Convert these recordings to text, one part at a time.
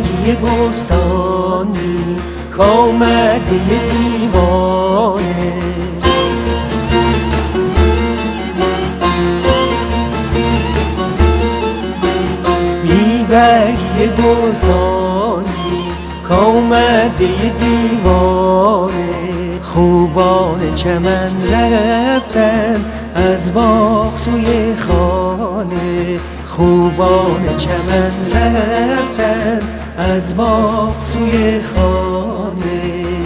برگی بستانی کامده دیوانه بی برگی بستانی کامده دیوانه خوبان چمن رفتن از باغ سوی خانه خوبان چمن رفتن از باغ سوی خانه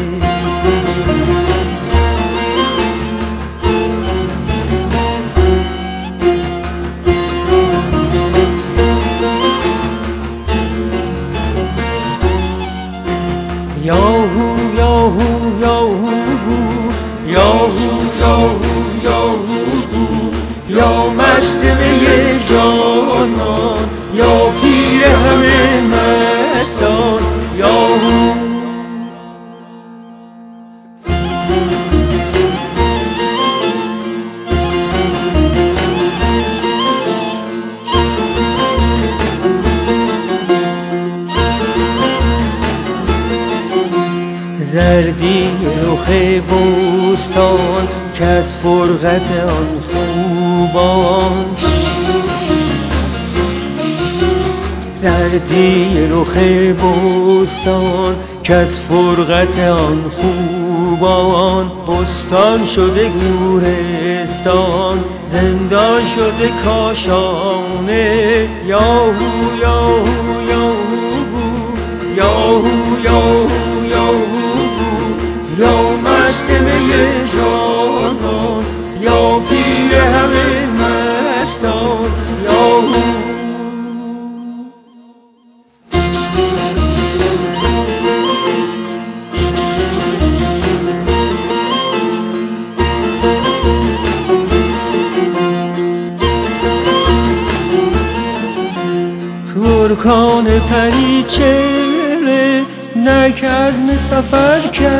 یاهو یاهو یاهو یاهو یاهو یاهو یا مست می جانان یا پیر همه مستان یاهو زردی رخ بوستان که از فرقت آن خوبان زردی رخ بوستان که از فرقت آن خوبان بستان شده گورستان زندان شده کاشانه یاهو یاهو یاهو یاهو یاهو یاهو یا مست می جانان یا پیر همه مستان یاهو ترکان پریچهره نک عزم سفر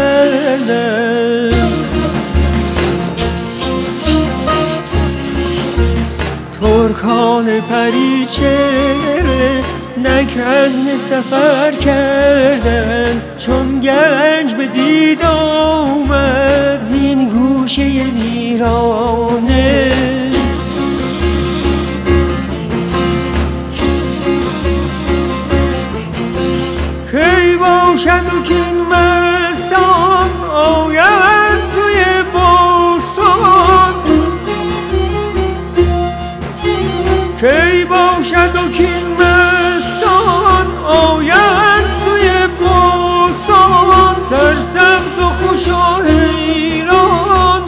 کردن ترکان پریچهره نک عزم سفر کردن چون گنج به دید آمد زین گوشه ویرانه کی باشد و کین مستان آیند سوی بستان کی باشد و کین مستان آیند سوی بستان سرسبز و خوش و حیران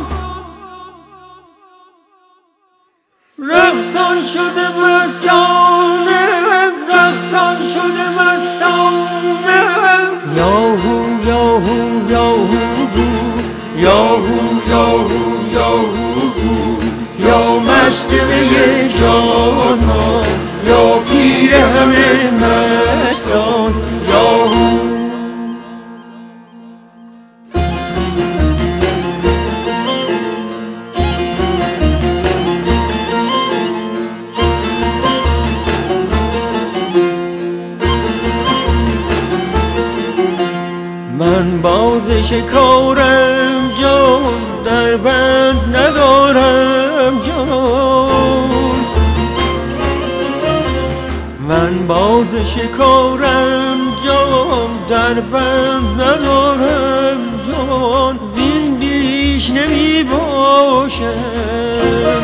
رقصان شده مستانه رقصان شده مستانه یاهو یاهو یاهو یاهو یاهو یاهو یا مست می جانان یا پیر همه مستان یاهو من باز شکارم جان در بند ندارم جان من باز شکارم جان در بند ندارم جان زین بیش نمی باشم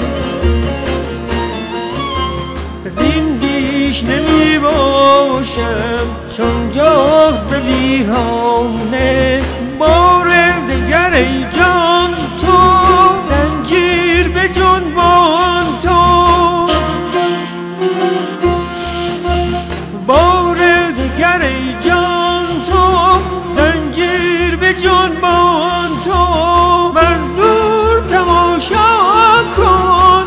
زین بیش نمی باشم چون جاغ به ویرانه بار دگر ای جان تو زنجیر به جنبان تو بار دگر ای جان تو زنجیر به جنبان تو من دور تماشا کن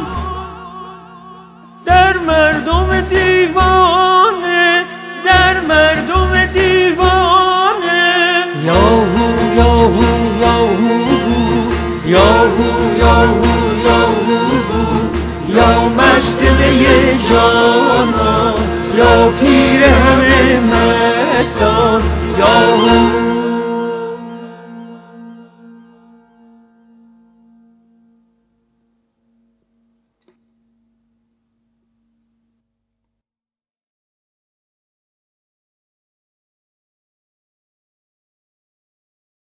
در مردم دیوانه در مردم دیوانه یا یاهو